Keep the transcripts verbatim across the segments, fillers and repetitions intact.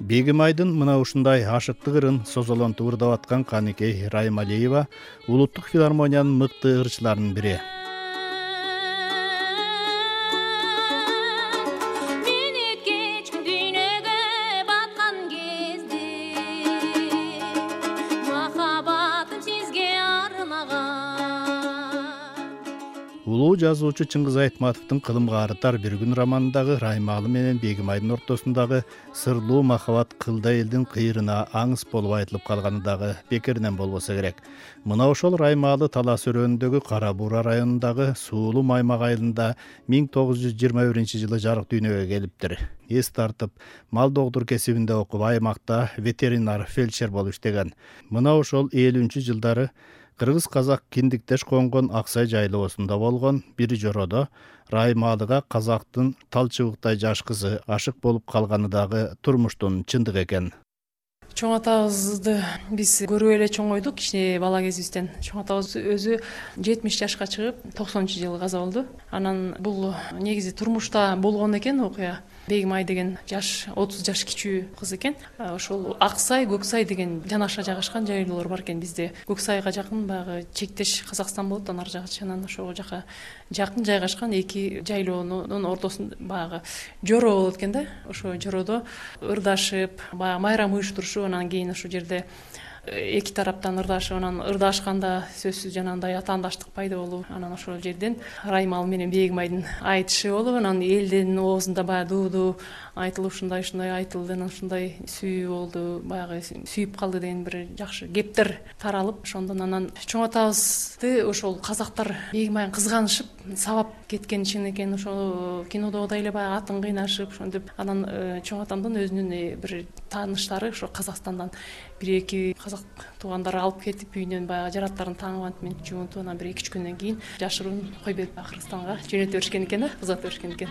Бегимайдын мына ушундай ашыктык ырын созолон туурдап аткан Каныкей Раймалиева улуттук филармониянын мыкты ырчыларынын бири. Улуу жазуучу Чыңгыз Айтматовдун Кылымга арытар бир күн романындагы Раймалы менен Бегимайдын ортосундагы сырлуу махабат кылда элдин кыйрына аңыз болуп айтылып калганы дагы бекеринен болбосо керек. Мына ошол Раймалы Талас өрөөнүндөгү Кара Буура районундагы Суулуу Маймак айылында миң тогуз жүз жыйырма биринчи жылы жарык дүйнөгө келиптир. Эс тартып, мал доктур кесибинде окуп, аймакта ветеринар фельдшер болуп иштеген. Мына ошол элүүнчү жылдары кыргыз-казак киндиктеш конгон Аксай жайлоосунда болгон бир жородо Раймалыга казактын талчыбыктай жаш кызы ашык болуп калганы дагы турмуштун чындыгы экен. Чоң атабызды биз көрүп эле чоңойдук кичине бала кезибизден. Чоң атабыз өзү жетимиш жашка чыгып, токсонунчу жылы каза болду. Анан бул негизи турмушта болгон экен окуя. Бегимай деген жаш отуз жаш кичүү кыз экен. Ошол Аксай, Көксай деген жанаша жайгашкан жайлоолор бар экен бизде. Көксайга жакын баягы чектеш Казакстан болот, анар жагы чанан ошол жака жакын жайгашкан эки жайлоонун ортосунда баягы жоро болот экен да. Ошо жородо ырдашып, баягы майрам уюштурушуп, анан кийин ошол жерде эки тараптан ырдашып, анан ырдашканда сөзсүз жанагындай атаандаштык пайда болуп, анан ошол жерден Раймалы менен Бегимайдын айтышы болуп, анан элдин оозунда баягы дуу-дуу айтылып, ушундай ушундай айтылды, анан ушундай сүйүү болду, баягы сүйүп калды деген бир жакшы кептер таралып, ошондон анан чоң атабызды ошол казактар Бегимайын кызганышып, сабап кеткен чын экен. Ошол кинодогудай эле баягы атын кыйнашып, ошентип анан чоң атамдын өзүнүн бир тааныштары ошо Казакстандан бир эки казак туугандары алып кетип, үйүнөн баягы жараттарын таанып, антип ментип жуунтуп, анан бир эки үч күндөн кийин жашыруун кой берип Кыргызстанга жөнөтө беришкен экен да, узатып беришкен экен.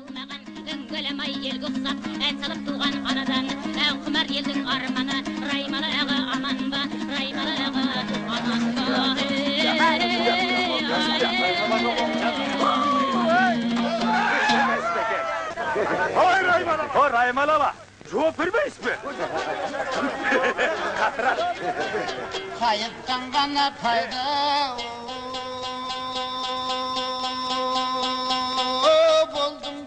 Дөңгөлөмөй элге уксап, ат салып тууган анадан, кумар элдин арманы, Раймалы ага аманба, Раймалы ага аманба. Ой, Раймалы! Ой, Раймалы! Жооп бербейсизби? Катыраш. Кайыптан гана пайда болдум.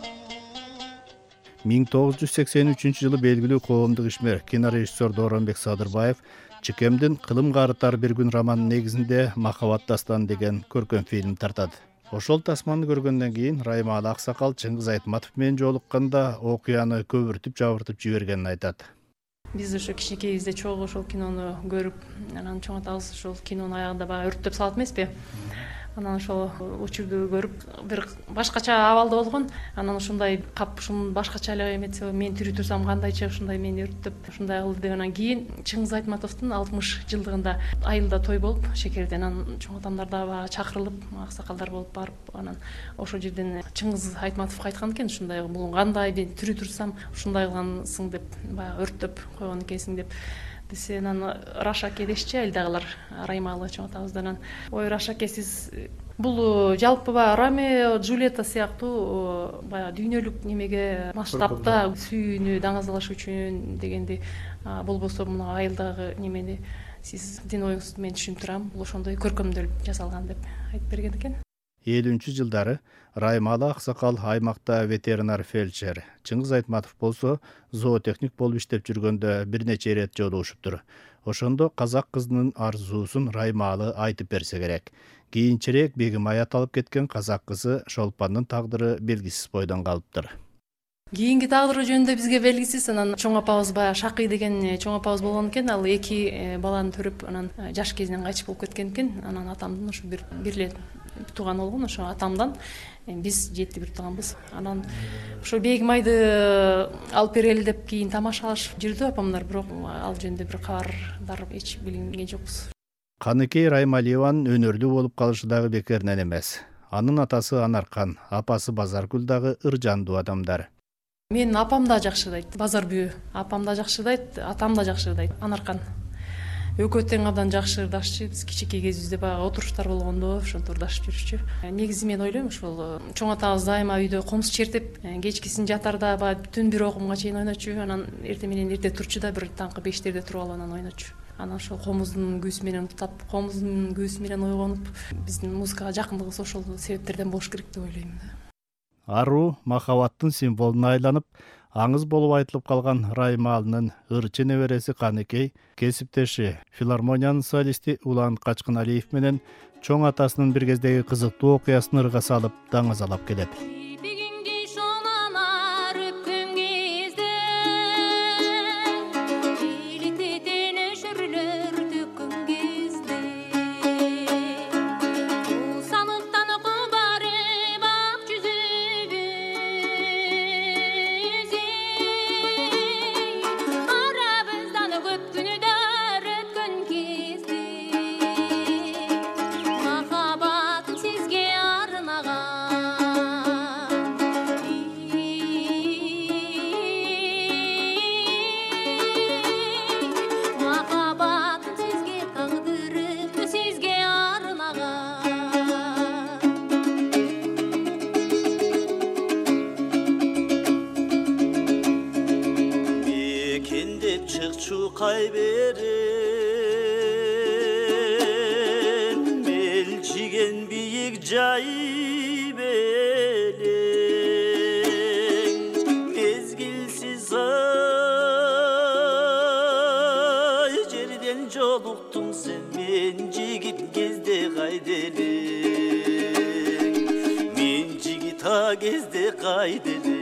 миң тогуз жүз сексен үчүнчү жылы белгилүү коомдук ишмер кинорежиссер Дооронбек Садырбаев Чыкемдин Кылымга арытар бир күн романынын негизинде Махабат дастаны деген көркөм фильм тартат. Ошол тасманы көргөндөн кийин Раймалы аксакал Чыңгыз Айтматов менен жолукканда окуяны көбүртүп жабыртып жибергенин айтат. Биз ошо кичинекейибизде чогуу ошол кинону көрүп, анан чоң атабыз ошол кинонун аягында баягы өрттөп салат эмеспи? Анан ошол учурду көрүп бир башкача абалда болгон. Анан ушундай кап ушун башкача эле эметсе, мен тирүү турсам кандайча ушундай мени өрттөп ушундай кылды деп, анан кийин Чыңгыз Айтматовдун алтымыш жылдыгында айылда той болуп, шекерден анан чоң атамдар да баягы чакырылып, аксакалдар болуп барып, анан ошол жерден Чыңгыз Айтматовго айткан экен, ушундай бул кандай, мен тирүү турсам ушундай кылгансың деп, баягы өрттөп койгон экенсиң деп. Десе, анан Рашаке дешчи айылдагылар, Раймалы чоң атабыздан, ой Рашаке, сиз бул жалпы баягы Ромео Джульетта сыяктуу баягы дүйнөлүк немеге масштабта сүйүүнү даңазалаш үчүн дегенди болбосо, мына айылдагы немени сиз дин оюңузду мен түшүнүп турам, бул ошондой көркөмдөлүп жасалган деп айтып берген экен. элүүнчү жылдары Раймалы аксакал аймакта ветеринар фельдшер, Чыңгыз Айтматов болсо зоотехник болуп иштеп жүргөндө бир нече ирет жолугушуптур. Ошондо казак кызынын арзуусун Раймалы айтып берсе керек. Кийинчерээк Бегимай аталып кеткен казак кызы Шолпандын тагдыры белгисиз бойдон калыптыр. Кийинки тагдыры жөнүндө бизге белгисиз. Анан чоң апабыз баягы Шакый деген чоң апабыз болгон экен. Ал эки баланы төрөп, анан жаш кезинен кайтып болуп кеткен экен. Анан атамдын ошо бир бирле тууган болгон, ошо атамдан биз жети бир тууганбыз. Анан ошо Бегимайды алып бергели деп кийин тамашалашып жүрдү апамдар, бирок ал жөнүндө бир кабардар эч билген жокпуз. Каныкей Раймалиеванын өнөрлүү болуп калышы дагы бекеринен эмес. Анын атасы Анаркан, апасы Базаргүл дагы ыржандуу адамдар. Мен апам да жакшы дайт, Базар бүйө. Апам да жакшы дайт, атам да жакшы дайт, Анаркан. экөө тең абдан жакшы ырдашчы. Биз кичинекей кезибизде баягы отуруштар болгондо ошентип ырдашып жүрчү. Негизи мен ойлойм ушул чоң атабыз дайыма үйдө комуз чертип, кечкисин жатарда баягы түн бир окумга чейин ойночу, анан эртең менен эрте турчу да бир таңкы бештерде туруп алып анан ойночу. Анан ошол комуздун күүсү менен уктап, комуздун күүсү менен ойгонуп, биздин музыкага жакындыгыбыз ошол себептерден болуш керек деп ойлойм да. Аруу махабаттын символуна айланып, аңыз болуп айтылып калган Раймалынын ырчы небереси Каныкей кесиптеши филармониянын солисти Улан Качкыналиев менен чоң атасынын бир кездеги кызыктуу окуясын ырга салып даңазалап келет. Çukay beren melçigen büyük cay beren mezgilsiz ay cerden joluktun sen men jigit gezde kaydelen men jigit ha gezde kaydelen.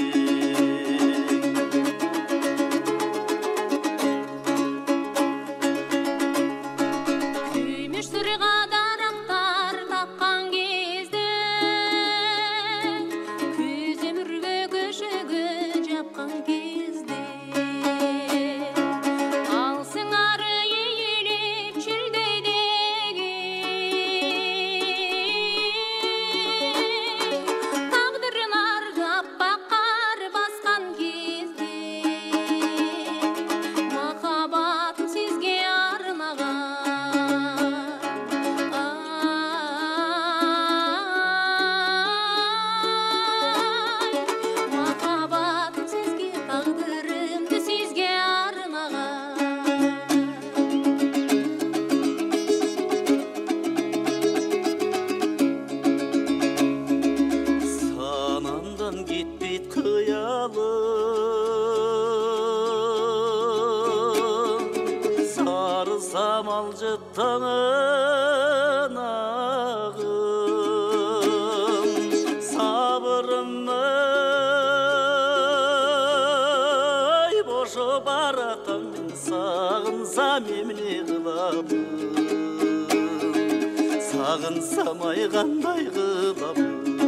Samalcıttanın ağım sabrımı boşu barakam sağınsam emni kılamım sağınsam ay kanday kılamım.